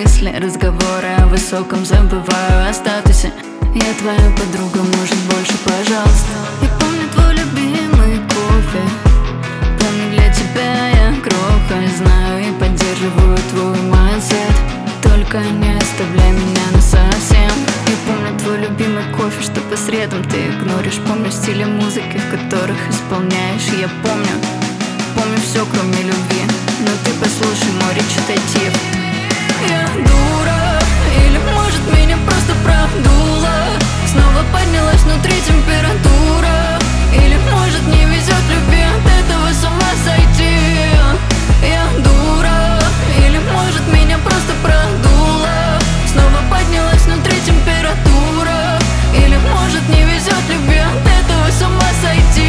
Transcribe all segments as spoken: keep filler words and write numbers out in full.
мысли, разговоры о высоком, забываю о статусе. Я твоя подруга, может больше, пожалуйста. Я помню твой любимый кофе, помню, для тебя я кроха. Знаю и поддерживаю твой майндсет, только не оставляй меня насовсем. Я помню твой любимый кофе, что по средам ты игноришь. Помню стили музыки, в которых исполняешь. Я помню, помню все, кроме любви. Но ты послушай мой речитатив. Я дура, или может меня просто продуло. Снова поднялась внутри температура. Или может не везет любви, от этого с ума сойти. Я дура, или может меня просто продуло. Снова поднялась внутри температура. Или может не везет любви, от этого с ума сойти.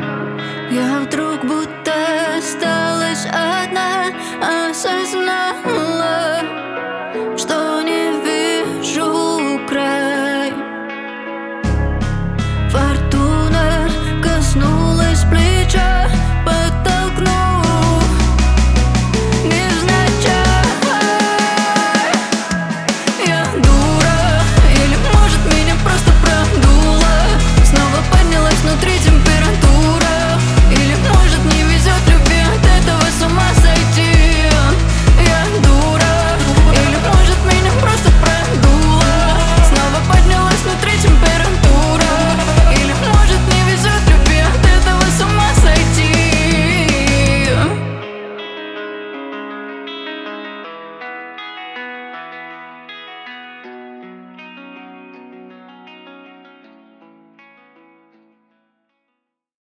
Я вдруг будто осталась одна, осознала